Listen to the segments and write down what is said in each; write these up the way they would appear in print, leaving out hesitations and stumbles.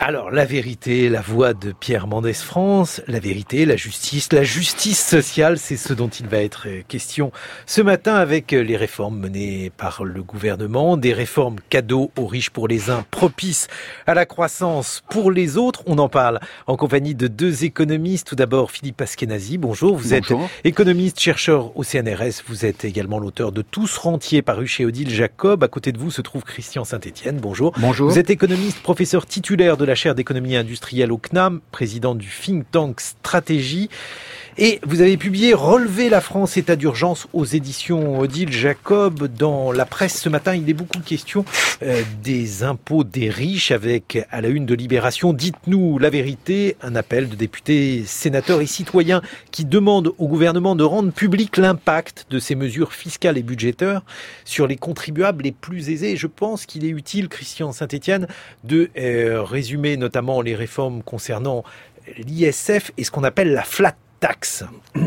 Alors, la vérité, la voix de Pierre Mendès France, la vérité, la justice sociale, c'est ce dont il va être question ce matin avec les réformes menées par le gouvernement, des réformes cadeaux aux riches pour les uns, propices à la croissance pour les autres. On en parle en compagnie de deux économistes. Tout d'abord, Philippe Askenazi, bonjour. Vous êtes économiste, chercheur au CNRS. Vous êtes également l'auteur de Tous rentiers, paru chez Odile Jacob. À côté de vous se trouve Christian Saint-Etienne. Bonjour. Bonjour. Vous êtes économiste, professeur titulaire de la chaire d'économie industrielle au CNAM, président du think tank Stratégie. Et vous avez publié Relever la France, état d'urgence aux éditions Odile Jacob. Dans la presse ce matin, il est beaucoup question des impôts des riches avec, à la une de Libération, dites-nous la vérité, un appel de députés, sénateurs et citoyens qui demandent au gouvernement de rendre public l'impact de ces mesures fiscales et budgétaires sur les contribuables les plus aisés. Je pense qu'il est utile, Christian Saint-Etienne, de résumer notamment les réformes concernant l'ISF et ce qu'on appelle la flat tax.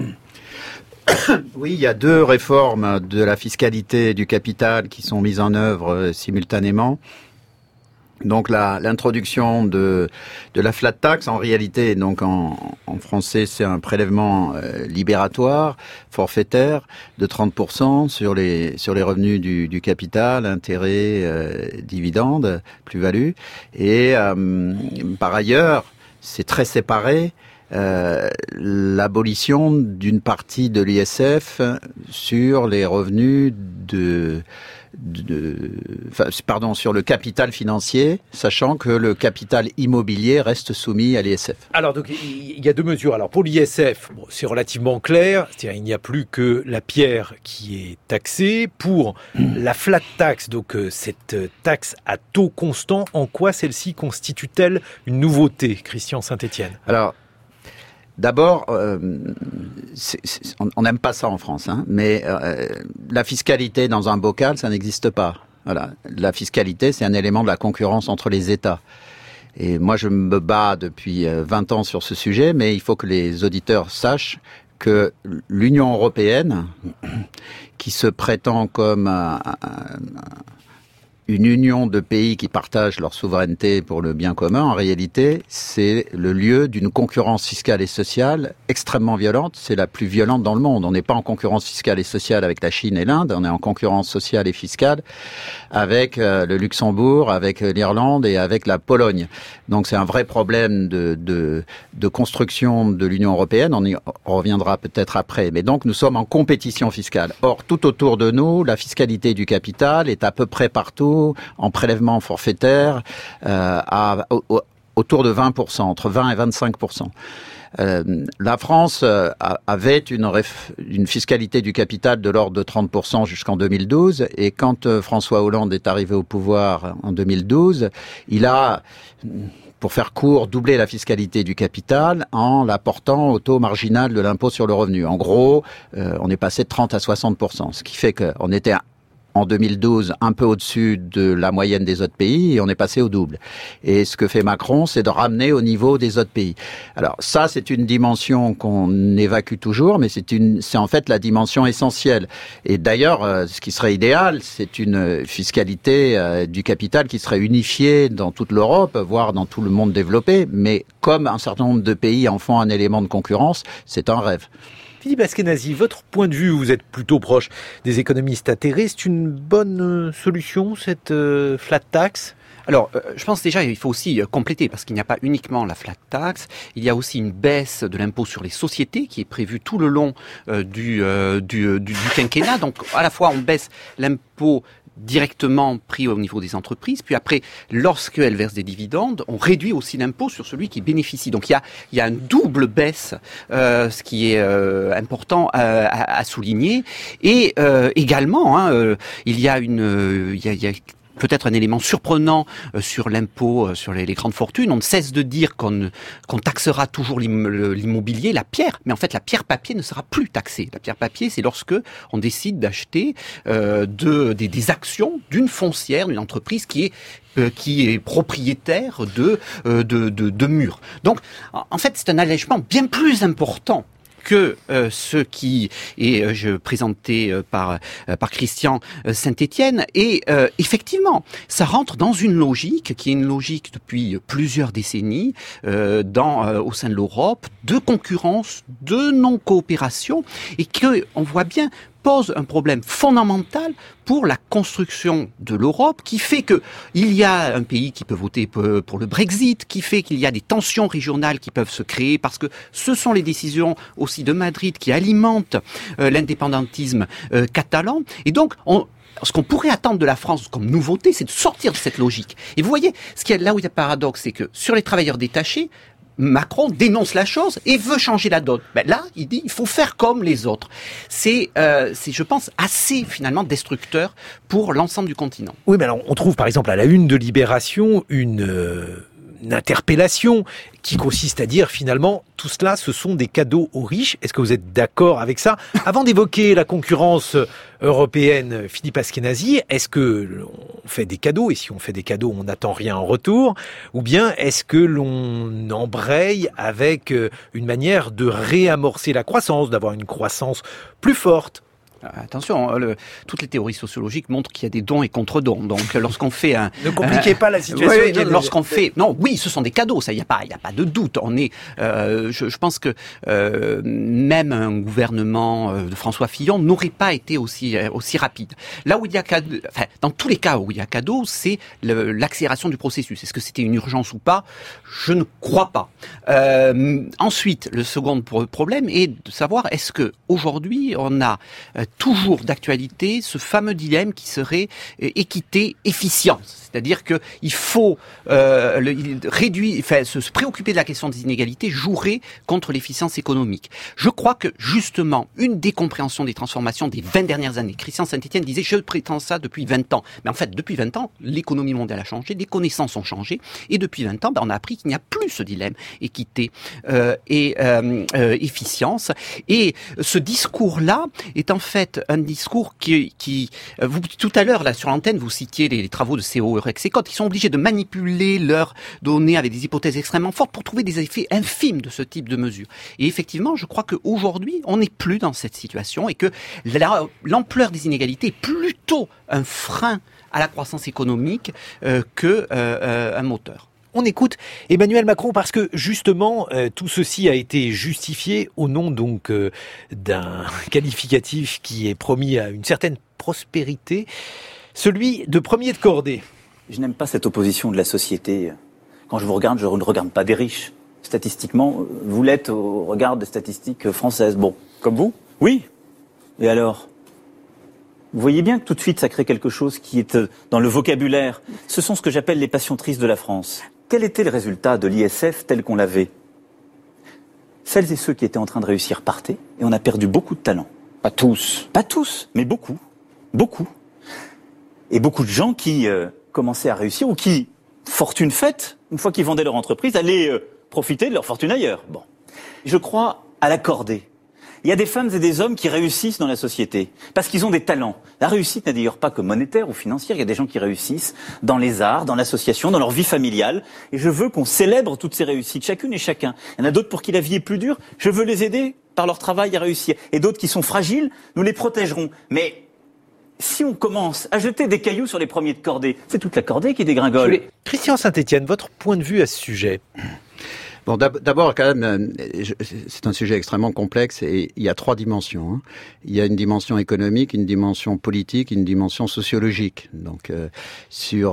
Oui, il y a deux réformes de la fiscalité du capital qui sont mises en œuvre simultanément. Donc l'introduction de la flat tax, en réalité, donc en français, c'est un prélèvement libératoire, forfaitaire, de 30% sur les revenus du capital, intérêts, dividendes, plus-value. Et par ailleurs, c'est très séparé. L'abolition d'une partie de l'ISF sur les revenus sur le capital financier, sachant que le capital immobilier reste soumis à l'ISF. Alors, donc, il y a deux mesures. Alors, pour l'ISF, c'est relativement clair. C'est-à-dire, il n'y a plus que la pierre qui est taxée. Pour la flat tax, donc, cette taxe à taux constant, en quoi celle-ci constitue-t-elle une nouveauté, Christian Saint-Etienne ? Alors, d'abord, on n'aime pas ça en France, mais la fiscalité dans un bocal, ça n'existe pas. Voilà. La fiscalité, c'est un élément de la concurrence entre les États. Et moi, je me bats depuis 20 ans sur ce sujet, mais il faut que les auditeurs sachent que l'Union européenne, qui se prétend comme une union de pays qui partagent leur souveraineté pour le bien commun, en réalité, c'est le lieu d'une concurrence fiscale et sociale extrêmement violente. C'est la plus violente dans le monde. On n'est pas en concurrence fiscale et sociale avec la Chine et l'Inde, on est en concurrence sociale et fiscale avec le Luxembourg, avec l'Irlande et avec la Pologne. Donc c'est un vrai problème de construction de l'Union européenne. On y reviendra peut-être après. Mais donc nous sommes en compétition fiscale. Or, tout autour de nous, la fiscalité du capital est à peu près partout en prélèvement forfaitaire autour de 20%, entre 20 et 25%. La France avait une fiscalité du capital de l'ordre de 30% jusqu'en 2012, et quand François Hollande est arrivé au pouvoir en 2012, il a, pour faire court, doublé la fiscalité du capital en la portant au taux marginal de l'impôt sur le revenu. En gros, on est passé de 30 à 60%, ce qui fait qu'on était en 2012, un peu au-dessus de la moyenne des autres pays, et on est passé au double. Et ce que fait Macron, c'est de ramener au niveau des autres pays. Alors ça, c'est une dimension qu'on évacue toujours, mais c'est en fait la dimension essentielle. Et d'ailleurs, ce qui serait idéal, c'est une fiscalité du capital qui serait unifiée dans toute l'Europe, voire dans tout le monde développé. Mais comme un certain nombre de pays en font un élément de concurrence, c'est un rêve. Philippe Askenazi, votre point de vue, vous êtes plutôt proche des économistes atterrés, c'est une bonne solution, cette flat tax ? Alors, je pense déjà il faut aussi compléter, parce qu'il n'y a pas uniquement la flat tax, il y a aussi une baisse de l'impôt sur les sociétés qui est prévue tout le long du quinquennat. Donc, à la fois, on baisse l'impôt directement pris au niveau des entreprises, puis après, lorsqu'elles versent des dividendes, on réduit aussi l'impôt sur celui qui bénéficie. Donc il y a une double baisse, ce qui est important à souligner. Et également, il y a peut-être un élément surprenant sur l'impôt sur les grandes fortunes. On ne cesse de dire qu'on taxera toujours l'immobilier, la pierre, mais en fait la pierre papier ne sera plus taxée. La pierre papier, c'est lorsque on décide d'acheter des actions d'une foncière, d'une entreprise qui est propriétaire de murs. Donc, en fait, c'est un allègement bien plus important que ce qui est présenté par Christian Saint-Étienne. Et effectivement, ça rentre dans une logique qui est une logique depuis plusieurs décennies au sein de l'Europe, de concurrence, de non-coopération, et que on voit bien pose un problème fondamental pour la construction de l'Europe, qui fait que il y a un pays qui peut voter pour le Brexit, qui fait qu'il y a des tensions régionales qui peuvent se créer, parce que ce sont les décisions aussi de Madrid qui alimentent l'indépendantisme catalan. Et donc, ce qu'on pourrait attendre de la France comme nouveauté, c'est de sortir de cette logique. Et vous voyez, là où il y a paradoxe, c'est que sur les travailleurs détachés, Macron dénonce la chose et veut changer la donne. Ben là, il dit il faut faire comme les autres. C'est, je pense, assez finalement destructeur pour l'ensemble du continent. Oui, mais alors on trouve par exemple à la une de Libération une interpellation qui consiste à dire finalement tout cela ce sont des cadeaux aux riches. Est-ce que vous êtes d'accord avec ça? Avant d'évoquer la concurrence européenne, Philippe Askenazi, est-ce que on fait des cadeaux et si on fait des cadeaux on n'attend rien en retour, ou bien est-ce que l'on embraye avec une manière de réamorcer la croissance, d'avoir une croissance plus forte? Attention, toutes les théories sociologiques montrent qu'il y a des dons et contre-dons. Donc, lorsqu'on fait ne compliquez pas la situation. Lorsqu'on fait, oui, ce sont des cadeaux. Ça, il y a pas de doute. On est, je pense que même un gouvernement de François Fillon n'aurait pas été aussi rapide. Là où il y a cadeau, enfin, dans tous les cas où il y a cadeau, c'est l'accélération du processus. Est-ce que c'était une urgence ou pas? Je ne crois pas. Ensuite, le second problème est de savoir est-ce que aujourd'hui on a toujours d'actualité ce fameux dilemme qui serait équité, efficience. C'est-à-dire que il faut se préoccuper de la question des inégalités jouerait contre l'efficience économique. Je crois que justement une décompréhension des transformations des 20 dernières années. Christian Saint-Étienne disait je prétends ça depuis 20 ans. Mais en fait depuis 20 ans, l'économie mondiale a changé, les connaissances ont changé et depuis 20 ans, on a appris qu'il n'y a plus ce dilemme équité et efficience. Et ce discours-là est en fait un discours qui vous, tout à l'heure là sur l'antenne vous citiez les travaux de CO Eurex et Cotes, qui sont obligés de manipuler leurs données avec des hypothèses extrêmement fortes pour trouver des effets infimes de ce type de mesures. Et effectivement, je crois qu'aujourd'hui, on n'est plus dans cette situation et que l'ampleur des inégalités est plutôt un frein à la croissance économique qu'un moteur. On écoute Emmanuel Macron parce que justement tout ceci a été justifié au nom donc d'un qualificatif qui est promis à une certaine prospérité, celui de premier de cordée. Je n'aime pas cette opposition de la société. Quand je vous regarde, je ne regarde pas des riches. Statistiquement, vous l'êtes au regard des statistiques françaises. Bon, comme vous? Oui. Et alors? Vous voyez bien que tout de suite ça crée quelque chose qui est dans le vocabulaire. Ce sont ce que j'appelle les passions tristes de la France. Quel était le résultat de l'ISF tel qu'on l'avait? Celles et ceux qui étaient en train de réussir partaient et on a perdu beaucoup de talents. Pas tous. Pas tous, mais beaucoup. Beaucoup. Et beaucoup de gens qui commençaient à réussir ou qui, fortune faite, une fois qu'ils vendaient leur entreprise, allaient profiter de leur fortune ailleurs. Bon. Je crois à la cordée. Il y a des femmes et des hommes qui réussissent dans la société parce qu'ils ont des talents. La réussite n'est d'ailleurs pas que monétaire ou financière. Il y a des gens qui réussissent dans les arts, dans l'association, dans leur vie familiale. Et je veux qu'on célèbre toutes ces réussites, chacune et chacun. Il y en a d'autres pour qui la vie est plus dure. Je veux les aider par leur travail à réussir. Et d'autres qui sont fragiles, nous les protégerons. Mais si on commence à jeter des cailloux sur les premiers de cordée, c'est toute la cordée qui dégringole. Christian Saint-Étienne, votre point de vue à ce sujet? Bon, d'abord, quand même, c'est un sujet extrêmement complexe et il y a 3 dimensions. Hein. Il y a une dimension économique, une dimension politique, une dimension sociologique. Donc, sur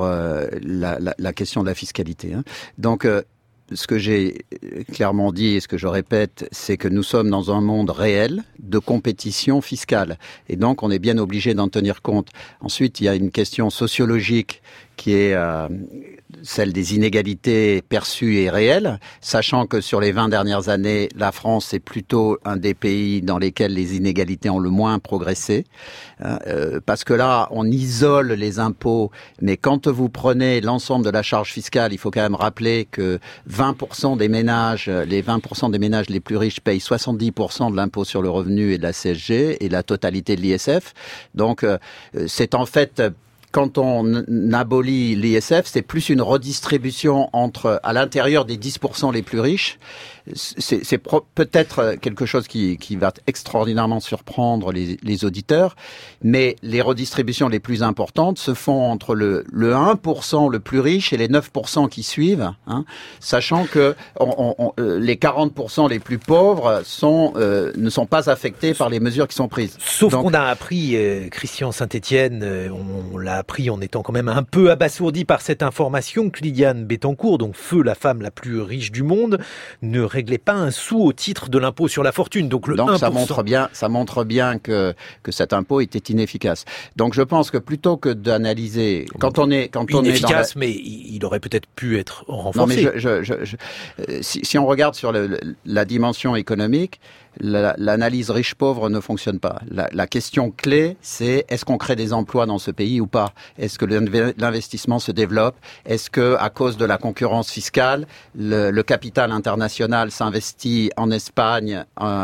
la question de la fiscalité. Hein. Donc, ce que j'ai clairement dit et ce que je répète, c'est que nous sommes dans un monde réel de compétition fiscale. Et donc, on est bien obligé d'en tenir compte. Ensuite, il y a une question sociologique qui est celle des inégalités perçues et réelles, sachant que sur les 20 dernières années, la France est plutôt un des pays dans lesquels les inégalités ont le moins progressé, parce que là, on isole les impôts, mais quand vous prenez l'ensemble de la charge fiscale, il faut quand même rappeler que 20% des ménages, les 20% des ménages les plus riches payent 70% de l'impôt sur le revenu et de la CSG et la totalité de l'ISF. Donc, c'est en fait... Quand on abolit l'ISF, c'est plus une redistribution à l'intérieur des 10% les plus riches. c'est peut-être quelque chose qui va extraordinairement surprendre les auditeurs, mais les redistributions les plus importantes se font entre le 1% le plus riche et les 9% qui suivent, hein, sachant que les 40% les plus pauvres ne sont pas affectés par les mesures qui sont prises. Sauf qu'on a appris, Christian Saint-Etienne, on l'a appris en étant quand même un peu abasourdi par cette information, que Liliane Bettencourt, donc feu la femme la plus riche du monde, ne réglait pas un sou au titre de l'impôt sur la fortune. Donc 1%. Ça montre bien que cet impôt était inefficace. Donc je pense que plutôt que d'analyser, quand on est inefficace, mais il aurait peut-être pu être renforcé. Non, mais si on regarde sur la dimension économique, l'analyse riche-pauvre ne fonctionne pas. La question clé, c'est est-ce qu'on crée des emplois dans ce pays ou pas? Est-ce que l'investissement se développe? Est-ce que, à cause de la concurrence fiscale, le capital international s'investit en Espagne,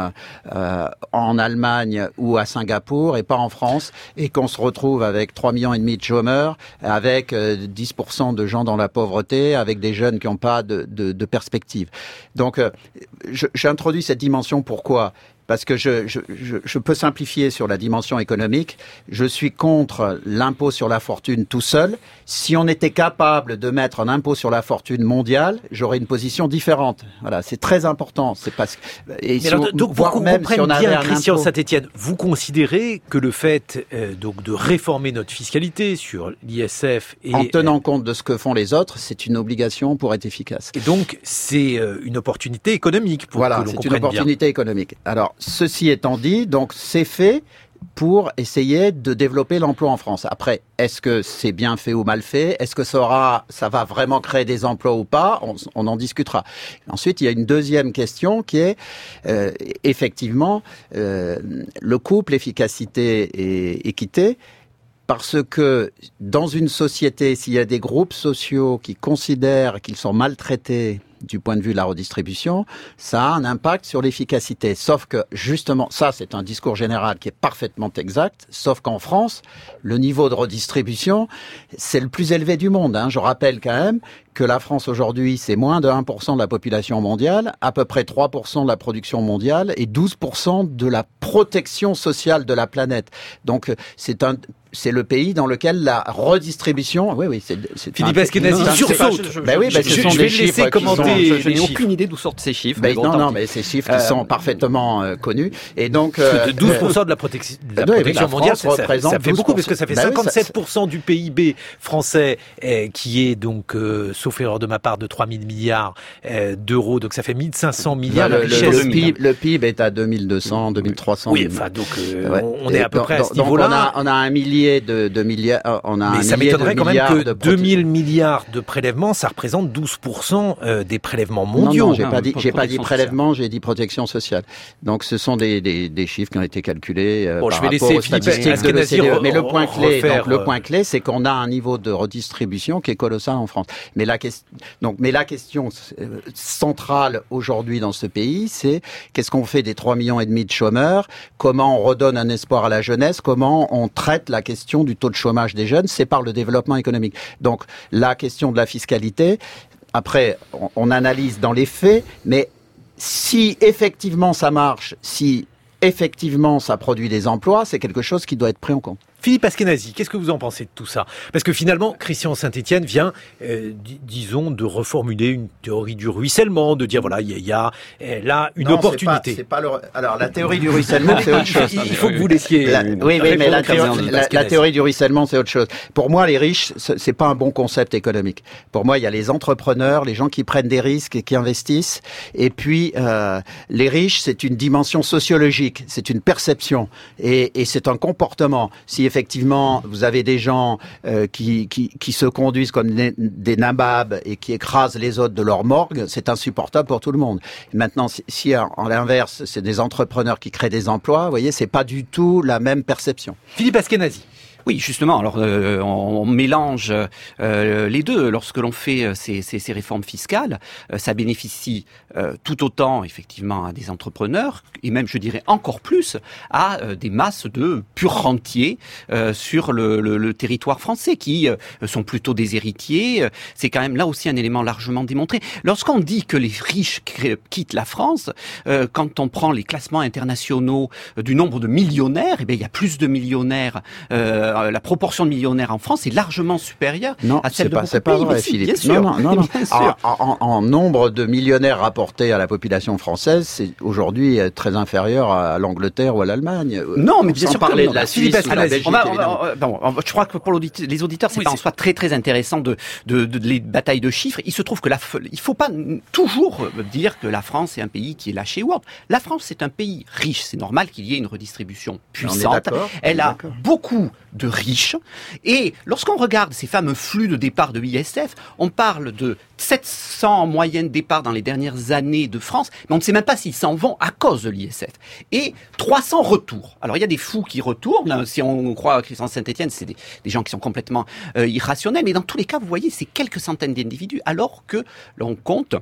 en Allemagne ou à Singapour et pas en France, et qu'on se retrouve avec 3,5 millions de chômeurs, avec 10% de gens dans la pauvreté, avec des jeunes qui n'ont pas de perspective. Donc, j'introduis cette dimension. Pourquoi? Parce que je peux simplifier sur la dimension économique. Je suis contre l'impôt sur la fortune tout seul. Si on était capable de mettre un impôt sur la fortune mondial, j'aurais une position différente. Voilà, c'est très important. C'est parce que donc pour qu'on comprenne bien, Christian Saint-Etienne, vous considérez que le fait donc de réformer notre fiscalité sur l'ISF en tenant compte de ce que font les autres, c'est une obligation pour être efficace. Et donc c'est une opportunité économique pour que l'on comprenne bien. Voilà, c'est une opportunité économique. Alors ceci étant dit, donc c'est fait pour essayer de développer l'emploi en France. Après, est-ce que c'est bien fait ou mal fait? Est-ce que ça va vraiment créer des emplois ou pas? On en discutera. Ensuite, il y a une deuxième question qui est effectivement le couple efficacité et équité. Parce que dans une société, s'il y a des groupes sociaux qui considèrent qu'ils sont maltraités du point de vue de la redistribution, ça a un impact sur l'efficacité. Sauf que, justement, ça c'est un discours général qui est parfaitement exact, sauf qu'en France, le niveau de redistribution, c'est le plus élevé du monde. Je rappelle quand même que la France aujourd'hui, c'est moins de 1% de la population mondiale, à peu près 3% de la production mondiale et 12% de la protection sociale de la planète. Donc, c'est le pays dans lequel la redistribution... Oui, c'est Philippe Askenazi sursaute. Je vais laisser commenter. Je n'ai aucune idée d'où sortent ces chiffres. Mais ces chiffres qui sont parfaitement connus. Et donc, 12% de la protection mondiale, ça fait beaucoup, parce que ça fait 57% du PIB français, qui est donc, sauf erreur de ma part, de 3 000 milliards d'euros. Donc ça fait 1 500 milliards. Le PIB est à 2200, 2300. Oui, enfin, donc on est à peu près à ce niveau-là. On a un millier de milliards. Mais ça m'étonnerait quand même que 2000 milliards de prélèvements, ça représente 12% des prélèvements mondiaux. Non, j'ai pas dit prélèvement, j'ai dit protection sociale. Donc ce sont des chiffres qui ont été calculés par rapport aux statistiques de l'OCDE. Mais le point clé, c'est qu'on a un niveau de redistribution qui est colossal en France. Mais la question centrale aujourd'hui dans ce pays, c'est qu'est-ce qu'on fait des 3,5 millions de chômeurs? Comment on redonne un espoir à la jeunesse? Comment on traite la question du taux de chômage des jeunes? C'est par le développement économique. Donc la question de la fiscalité, après on analyse dans les faits, mais si effectivement ça marche, si effectivement ça produit des emplois, c'est quelque chose qui doit être pris en compte. Philippe Askenazi, qu'est-ce que vous en pensez de tout ça? Parce que finalement, Christian Saint-Etienne vient, disons, de reformuler une théorie du ruissellement, de dire voilà, il y a là une opportunité. Alors la théorie du ruissellement, c'est autre chose. Il faut que vous laissiez. Mais la théorie du ruissellement, c'est autre chose. Pour moi, les riches, c'est pas un bon concept économique. Pour moi, il y a les entrepreneurs, les gens qui prennent des risques et qui investissent. Et puis les riches, c'est une dimension sociologique, c'est une perception et c'est un comportement. Si effectivement, vous avez des gens qui se conduisent comme des nababs et qui écrasent les autres de leur morgue, c'est insupportable pour tout le monde. Maintenant, si en l'inverse, c'est des entrepreneurs qui créent des emplois, vous voyez, c'est pas du tout la même perception. Philippe Askenazi. Oui, justement. Alors, on mélange les deux. Lorsque l'on fait ces réformes fiscales, ça bénéficie tout autant, effectivement, à des entrepreneurs, et même, je dirais, encore plus, à des masses de purs rentiers sur le territoire français, qui sont plutôt des héritiers. C'est quand même là aussi un élément largement démontré. Lorsqu'on dit que les riches quittent la France, quand on prend les classements internationaux du nombre de millionnaires, eh bien, il y a plus de millionnaires. La proportion de millionnaires en France est largement supérieure à celle de beaucoup de pays. C'est pas vrai, Philippe. Bien sûr. Non. Bien sûr. En nombre de millionnaires rapportés à la population française, c'est aujourd'hui très inférieur à l'Angleterre ou à l'Allemagne. Non, mais bien sûr. Sans parler de la Suisse ou de la Belgique. Je crois que pour les auditeurs, c'est pas en soi très très intéressant de les batailles de chiffres. Il se trouve que il faut pas toujours dire que la France est un pays qui est lâché ou autre. La France, c'est un pays riche. C'est normal qu'il y ait une redistribution puissante. Elle a beaucoup de riches. Et lorsqu'on regarde ces fameux flux de départ de l'ISF, on parle de 700 en moyenne départ dans les dernières années de France, mais on ne sait même pas s'ils s'en vont à cause de l'ISF. Et 300 retours. Alors il y a des fous qui retournent. Si on croit à Christian Saint-Etienne, c'est des gens qui sont complètement irrationnels. Mais dans tous les cas, vous voyez, c'est quelques centaines d'individus, alors que l'on compte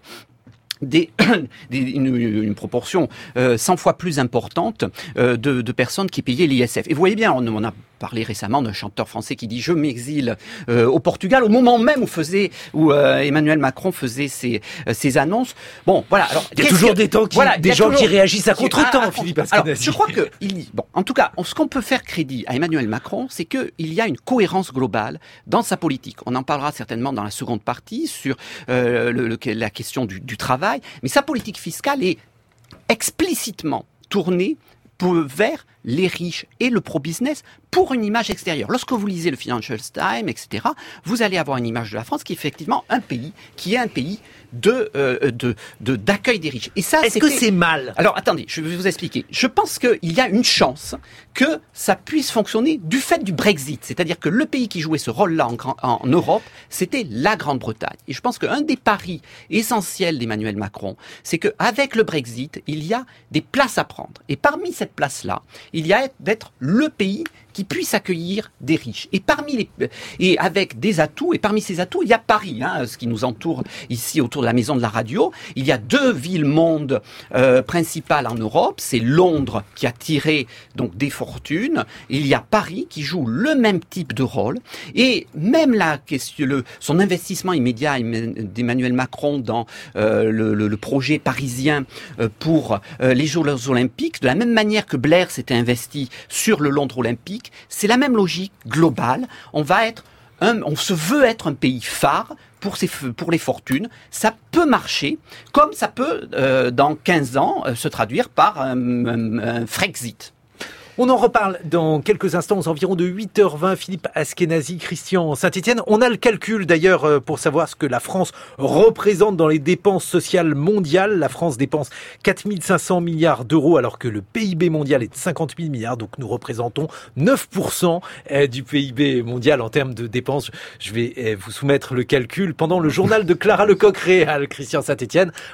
une proportion 100 fois plus importante de personnes qui payaient l'ISF. Et vous voyez bien, on a parlé récemment d'un chanteur français qui dit « Je m'exile au Portugal » au moment même où Emmanuel Macron faisait ses annonces. Bon, voilà. Alors, il y a toujours des gens qui réagissent à contre-temps, Philippe Askenazi. Alors, je crois que en tout cas, ce qu'on peut faire crédit à Emmanuel Macron, c'est qu'il y a une cohérence globale dans sa politique. On en parlera certainement dans la seconde partie sur la question du travail. Mais sa politique fiscale est explicitement tournée vers les riches et le pro-business pour une image extérieure. Lorsque vous lisez le Financial Times, etc., vous allez avoir une image de la France qui est effectivement un pays d'accueil des riches. Et ça, est-ce que c'est mal? Alors, attendez, je vais vous expliquer. Je pense qu'il y a une chance que ça puisse fonctionner du fait du Brexit. C'est-à-dire que le pays qui jouait ce rôle-là en Europe, c'était la Grande-Bretagne. Et je pense qu'un des paris essentiels d'Emmanuel Macron, c'est qu'avec le Brexit, il y a des places à prendre. Et parmi cette place-là, il y a d'être le pays qui puisse accueillir des riches. Et avec des atouts, et parmi ces atouts, il y a Paris, ce qui nous entoure ici autour de la maison de la radio. Il y a 2 villes-mondes principales en Europe. C'est Londres qui a tiré donc des fortunes. Il y a Paris qui joue le même type de rôle. Et même son investissement immédiat d'Emmanuel Macron dans le projet parisien pour les Jeux Olympiques, de la même manière que Blair s'était investi sur le Londres Olympique, c'est la même logique globale. On se veut être un pays phare pour les fortunes. Ça peut marcher, comme ça peut, dans 15 ans, se traduire par un Frexit. On en reparle dans quelques instants, aux environs de 8h20. Philippe Askenazi, Christian Saint-Etienne. On a le calcul d'ailleurs pour savoir ce que la France représente dans les dépenses sociales mondiales. La France dépense 4 500 milliards d'euros alors que le PIB mondial est de 50 000 milliards. Donc nous représentons 9% du PIB mondial en termes de dépenses. Je vais vous soumettre le calcul pendant le journal de Clara Lecoq-Réal. Christian Saint-Etienne,